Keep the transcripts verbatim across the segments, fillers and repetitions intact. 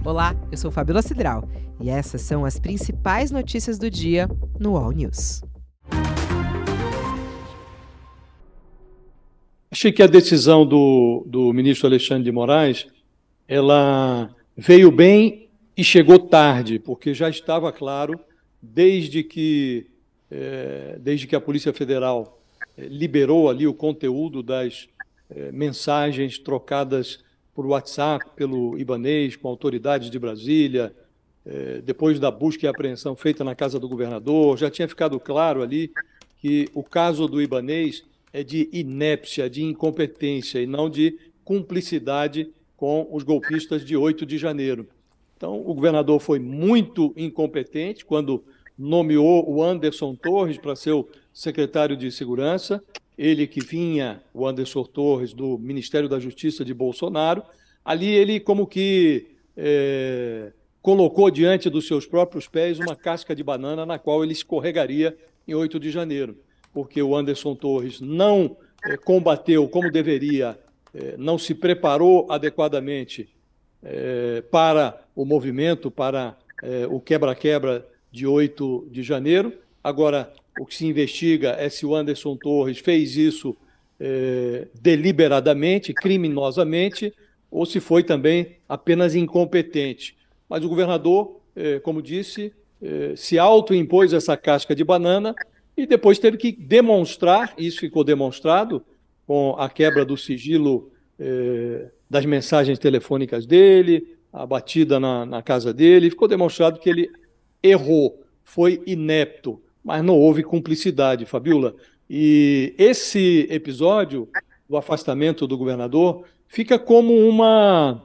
Olá, eu sou Fabíola Cidral e essas são as principais notícias do dia no All News. Achei que a decisão do, do ministro Alexandre de Moraes, ela veio bem e chegou tarde, porque já estava claro, desde que, eh, desde que a Polícia Federal eh, liberou ali o conteúdo das eh, mensagens trocadas por WhatsApp, pelo Ibanez, com autoridades de Brasília, eh, depois da busca e apreensão feita na casa do governador, já tinha ficado claro ali que o caso do Ibanez é de inépcia, de incompetência e não de cumplicidade com os golpistas de oito de janeiro. Então, o governador foi muito incompetente quando nomeou o Anderson Torres para ser o secretário de Segurança, ele que vinha, o Anderson Torres, do Ministério da Justiça de Bolsonaro. Ali ele como que é, colocou diante dos seus próprios pés uma casca de banana na qual ele escorregaria em oito de janeiro. Porque o Anderson Torres não eh, combateu como deveria, eh, não se preparou adequadamente eh, para o movimento, para eh, o quebra-quebra de oito de janeiro. Agora, o que se investiga é se o Anderson Torres fez isso eh, deliberadamente, criminosamente, ou se foi também apenas incompetente. Mas o governador, eh, como disse, eh, se autoimpôs essa casca de banana e depois teve que demonstrar, isso ficou demonstrado com a quebra do sigilo eh, das mensagens telefônicas dele, a batida na, na casa dele, ficou demonstrado que ele errou, foi inepto, mas não houve cumplicidade, Fabíola. E esse episódio do afastamento do governador fica como uma,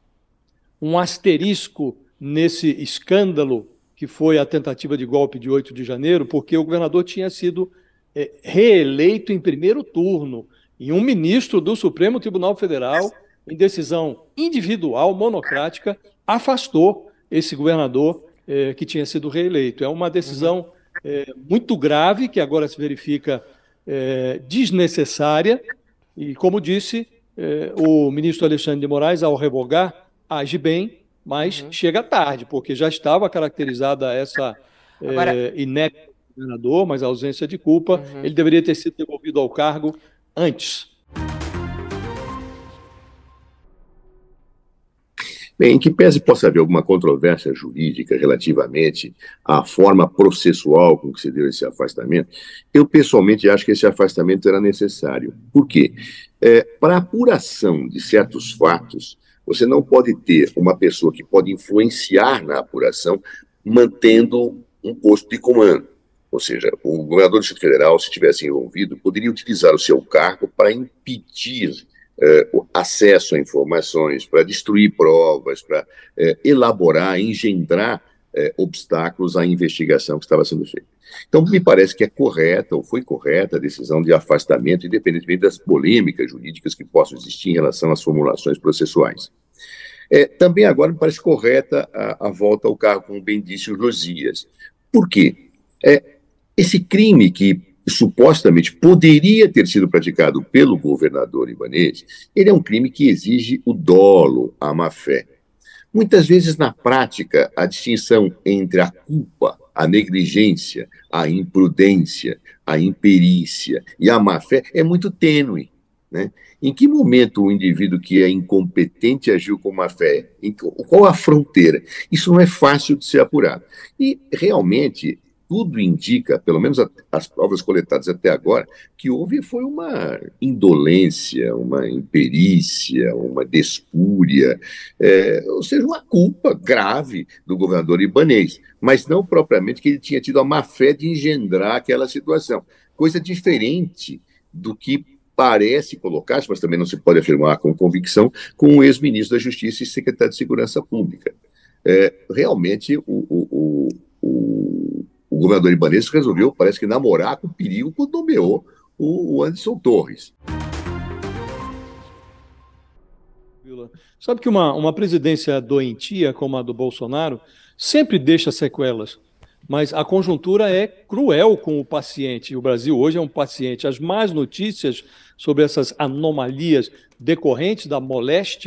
um asterisco nesse escândalo que foi a tentativa de golpe de oito de janeiro, porque o governador tinha sido é, reeleito em primeiro turno, e um ministro do Supremo Tribunal Federal, em decisão individual, monocrática, afastou esse governador é, que tinha sido reeleito. É uma decisão é, muito grave, que agora se verifica é, desnecessária, e, como disse, é, o ministro Alexandre de Moraes, ao revogar, age bem, mas uhum. chega tarde, porque já estava caracterizada essa Agora... é, inépcia do governador, mas a ausência de culpa, uhum. ele deveria ter sido devolvido ao cargo antes. Bem, em que pese possa haver alguma controvérsia jurídica relativamente à forma processual com que se deu esse afastamento, eu pessoalmente acho que esse afastamento era necessário. Por quê? É, para a apuração de certos fatos, você não pode ter uma pessoa que pode influenciar na apuração mantendo um posto de comando. Ou seja, o governador do Distrito Federal, se tivesse envolvido, poderia utilizar o seu cargo para impedir eh, o acesso a informações, para destruir provas, para eh, elaborar, engendrar eh, obstáculos à investigação que estava sendo feita. Então, me parece que é correta, ou foi correta, a decisão de afastamento, independentemente das polêmicas jurídicas que possam existir em relação às formulações processuais. É, também agora me parece correta a, a volta ao cargo, como bem disse o Josias. Por quê? É, esse crime que supostamente poderia ter sido praticado pelo governador Ibanez, ele é um crime que exige o dolo, a má-fé. Muitas vezes, na prática, a distinção entre a culpa, a negligência, a imprudência, a imperícia e a má-fé é muito tênue, né? Em que momento o indivíduo que é incompetente agiu com má-fé? Qual a fronteira? Isso não é fácil de ser apurado. E, realmente, tudo indica, pelo menos as provas coletadas até agora, que houve foi uma indolência, uma imperícia, uma despúria, é, ou seja, uma culpa grave do governador Ibanez, mas não propriamente que ele tinha tido a má-fé de engendrar aquela situação. Coisa diferente do que parece colocar-se, mas também não se pode afirmar com convicção, com o ex-ministro da Justiça e secretário de Segurança Pública. É, realmente, o, o, o, o governador Ibanez resolveu, parece que, namorar com o perigo quando nomeou o, o Anderson Torres. Sabe que uma, uma presidência doentia, como a do Bolsonaro, sempre deixa sequelas. Mas a conjuntura é cruel com o paciente. O Brasil hoje é um paciente. As más notícias sobre essas anomalias decorrentes da moléstia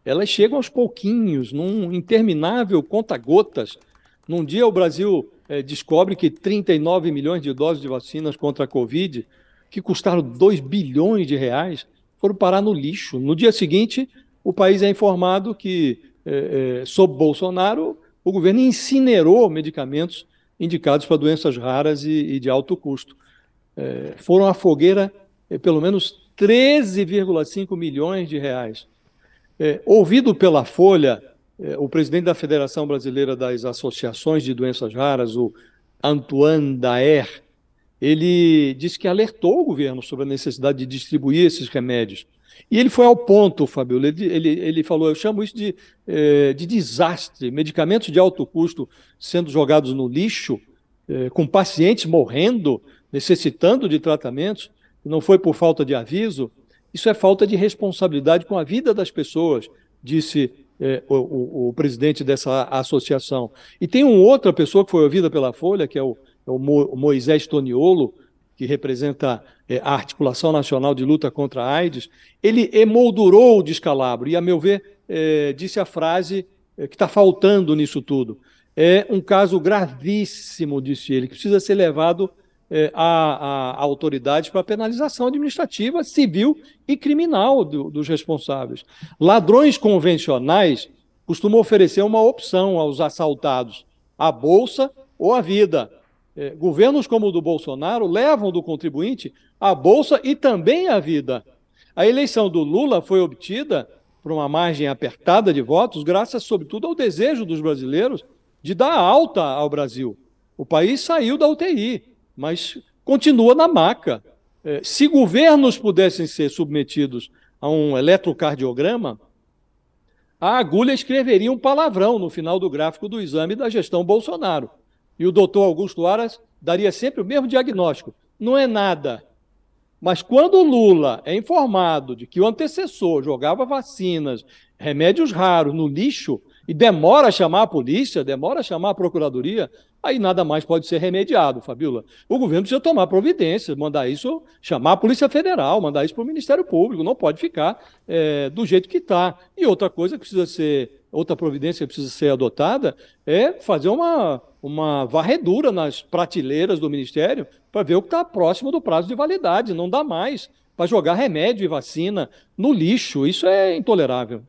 elas chegam aos pouquinhos, num interminável conta-gotas. Num dia o Brasil é, descobre que trinta e nove milhões de doses de vacinas contra a Covid, que custaram dois bilhões de reais, foram parar no lixo. No dia seguinte, o país é informado que, é, é, sob Bolsonaro, o governo incinerou medicamentos indicados para doenças raras e, e de alto custo. É, foram à fogueira é, pelo menos treze vírgula cinco milhões de reais. É, ouvido pela Folha, é, o presidente da Federação Brasileira das Associações de Doenças Raras, o Antoine Daer, ele disse que alertou o governo sobre a necessidade de distribuir esses remédios. E ele foi ao ponto, Fabiola, ele, ele, ele falou, eu chamo isso de, é, de desastre, medicamentos de alto custo sendo jogados no lixo, é, com pacientes morrendo, necessitando de tratamentos, não foi por falta de aviso, isso é falta de responsabilidade com a vida das pessoas, disse é, o, o, o presidente dessa associação. E tem uma outra pessoa que foi ouvida pela Folha, que é o, é o Moisés Toniolo, que representa é, a Articulação Nacional de Luta contra a AIDS. Ele emoldurou o descalabro e, a meu ver, é, disse a frase é, que está faltando nisso tudo. É um caso gravíssimo, disse ele, que precisa ser levado é, a, a, a autoridades para penalização administrativa, civil e criminal do, dos responsáveis. Ladrões convencionais costumam oferecer uma opção aos assaltados, a bolsa ou a vida. É, governos como o do Bolsonaro levam do contribuinte a bolsa e também a vida. A eleição do Lula foi obtida por uma margem apertada de votos, graças, sobretudo, ao desejo dos brasileiros de dar alta ao Brasil. O país saiu da U T I, mas continua na maca. É, se governos pudessem ser submetidos a um eletrocardiograma, a agulha escreveria um palavrão no final do gráfico do exame da gestão Bolsonaro. E o doutor Augusto Aras daria sempre o mesmo diagnóstico. Não é nada. Mas quando o Lula é informado de que o antecessor jogava vacinas, remédios raros no lixo e demora a chamar a polícia, demora a chamar a procuradoria, aí nada mais pode ser remediado, Fabiola. O governo precisa tomar providências, mandar isso, chamar a Polícia Federal, mandar isso para o Ministério Público, não pode ficar é, do jeito que está. E outra coisa que precisa ser, outra providência que precisa ser adotada é fazer uma, uma varredura nas prateleiras do Ministério para ver o que está próximo do prazo de validade. Não dá mais para jogar remédio e vacina no lixo. Isso é intolerável.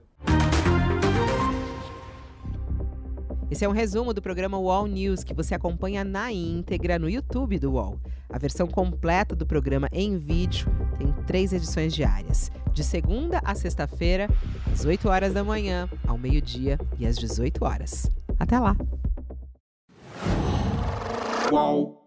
Esse é um resumo do programa U O L News, que você acompanha na íntegra no YouTube do U O L. A versão completa do programa em vídeo tem três edições diárias, de segunda a sexta-feira, às oito horas da manhã, ao meio-dia e às dezoito horas. Até lá! U O L